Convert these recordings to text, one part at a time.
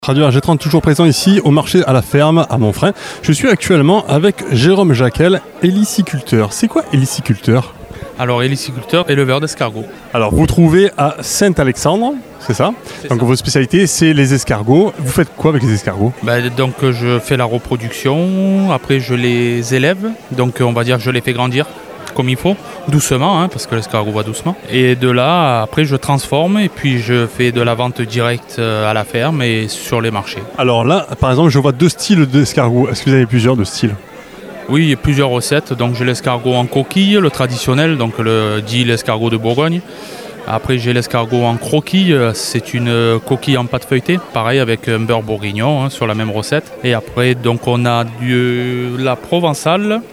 Radio RG30 toujours présent ici au marché à la ferme à Montfrein. Je suis actuellement avec Jérôme Jacquel, héliciculteur. C'est quoi héliciculteur ? Alors héliciculteur, éleveur d'escargots. Alors vous trouvez à Saint-Alexandre, c'est ça ? Donc votre spécialité c'est les escargots. Vous faites quoi avec les escargots ? Donc je fais la reproduction, après je les élève, donc on va dire je les fais grandir comme il faut, doucement, parce que l'escargot va doucement. Et de là, après je transforme et puis je fais de la vente directe à la ferme et sur les marchés. Alors là, par exemple, je vois deux styles d'escargots. Est-ce que vous avez plusieurs de styles ? Oui, il y a plusieurs recettes. Donc j'ai l'escargot en coquille, le traditionnel, donc l'escargot de Bourgogne. Après j'ai l'escargot en croquille, c'est une coquille en pâte feuilletée, pareil avec un beurre bourguignon sur la même recette. Et après donc on a la provençale,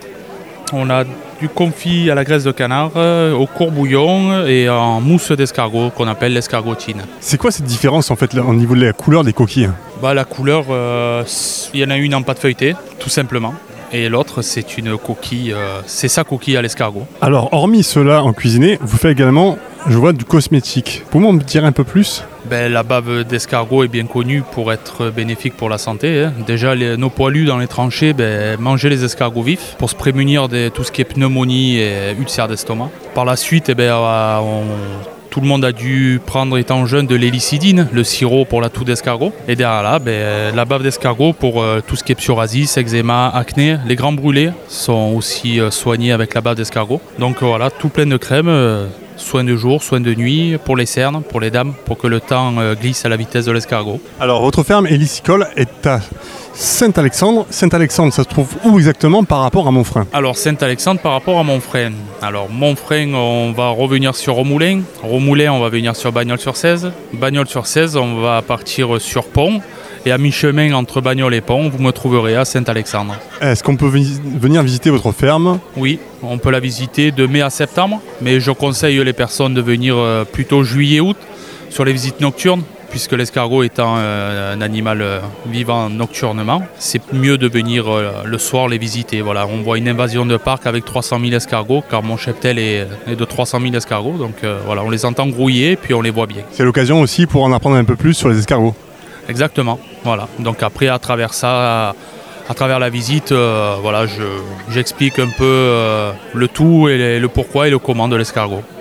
on a du confit à la graisse de canard, au courbouillon et en mousse d'escargot qu'on appelle l'escargotine. C'est quoi cette différence en fait là, au niveau de la couleur des coquilles ? La couleur, il y en a une en pâte feuilletée, tout simplement. Et l'autre, c'est une coquille, c'est sa coquille à l'escargot. Alors, hormis cela en cuisiné, vous faites également, je vois, du cosmétique. Pouvez-vous me dire un peu plus ? La bave d'escargot est bien connue pour être bénéfique pour la santé. Déjà, nos poilus dans les tranchées, mangeaient les escargots vifs pour se prémunir de tout ce qui est pneumonie et ulcère d'estomac. Par la suite, tout le monde a dû prendre, étant jeune, de l'hélicidine, le sirop pour la toux d'escargot. Et derrière là, la bave d'escargot pour tout ce qui est psoriasis, eczéma, acné. Les grands brûlés sont aussi soignés avec la bave d'escargot. Donc voilà, tout plein de crèmes, soins de jour, soins de nuit, pour les cernes, pour les dames, pour que le temps glisse à la vitesse de l'escargot. Alors votre ferme hélicicole est à Saint-Alexandre. Saint-Alexandre, ça se trouve où exactement par rapport à Montfrein ? Alors Saint-Alexandre par rapport à Montfrein. Alors Montfrein, on va revenir sur Romoulin. Romoulin, on va venir sur Bagnols-sur-Cèze. Bagnols-sur-Cèze, on va partir sur Pont. Et à mi-chemin entre Bagnols et Pont, vous me trouverez à Saint-Alexandre. Est-ce qu'on peut venir visiter votre ferme ? Oui, on peut la visiter de mai à septembre. Mais je conseille les personnes de venir plutôt juillet-août sur les visites nocturnes. Puisque l'escargot étant un animal vivant nocturnement, c'est mieux de venir le soir les visiter. Voilà, on voit une invasion de parc avec 300 000 escargots, car mon cheptel est de 300 000 escargots. Donc voilà, on les entend grouiller, puis on les voit bien. C'est l'occasion aussi pour en apprendre un peu plus sur les escargots. Exactement, voilà. Donc après, à travers ça, à travers la visite, j'explique un peu le tout et le pourquoi et le comment de l'escargot.